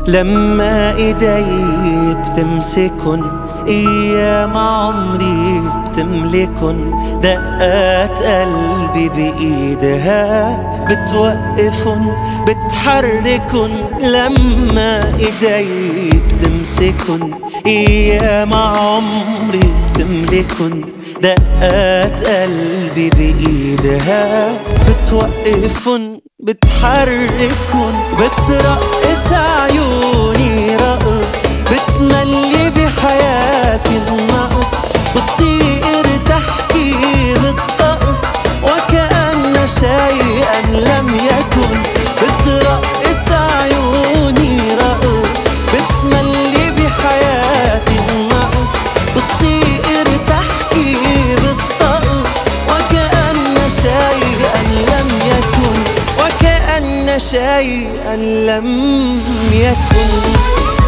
لما ايدي بتمسكن ايام عمري بتملكن، دقات قلبي بايدها بتوقفن بتحركن. لما ايدي بتمسكن ايام عمري بتملكن، دقات قلبي بايدها بتوقفن بتحركن. بترقص عيوني رقص بتملي بحياتي النقص، بتصير تحكي بالطقس وكأن شيئا لم يكن. بترقص عيوني رقص بتملي بحياتي النقص، بتصير تحكي بالطقس وكأن شيئا لم يكن، وكأن شيئا لم يكن.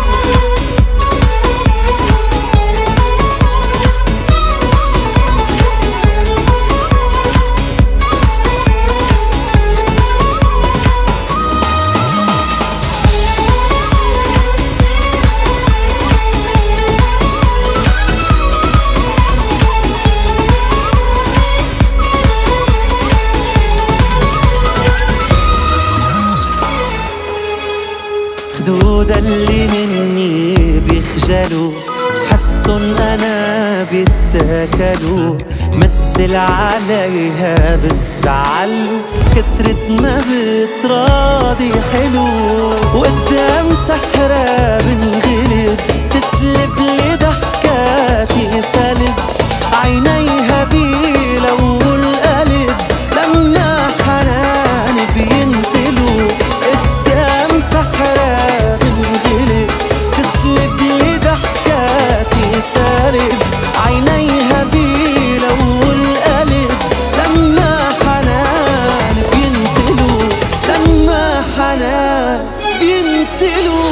خدود اللي مني بيخجلوا، حسن انا بيتاكلوا. مثل عليها بالزعل كترت ما بتراضي حلو، وقدام سحرة بنغلب تسلب لي ضحكاتي سلب. عينيها بيلووا القلب لما حنان بينتلوا، قدام سحرة بنغلب تسلب لي ضحكاتي سالب. عينيها بيلووا القلب لما حنان بينتلوا، لما حنان بينتلوا.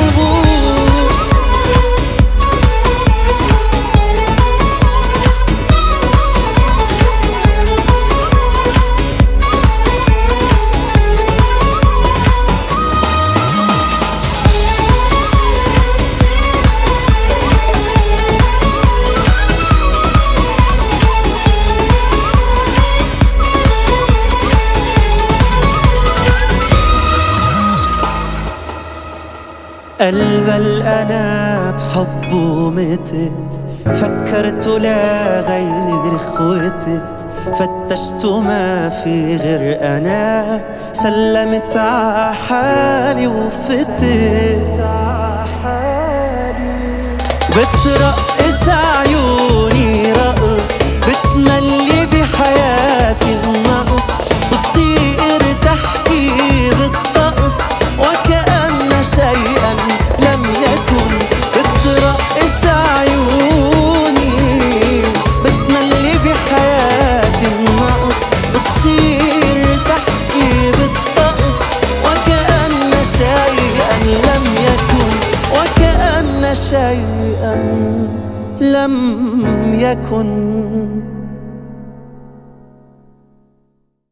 قلب الأنا بحبه متت، فكرت لا غير اخوتت. فتشت ما في غير أنا، سلمت عحالي وفتت. بترقص عيوني رقص بتملي بحياتي النقص، بتصير تحكي بالطقس وكأن شيئا لم يكن. بترقص عيوني بتملي بحياتي النقص، بتصير تحكي بالطقس وكأن شيئا لم يكن، وكأن شيئا لم يكن.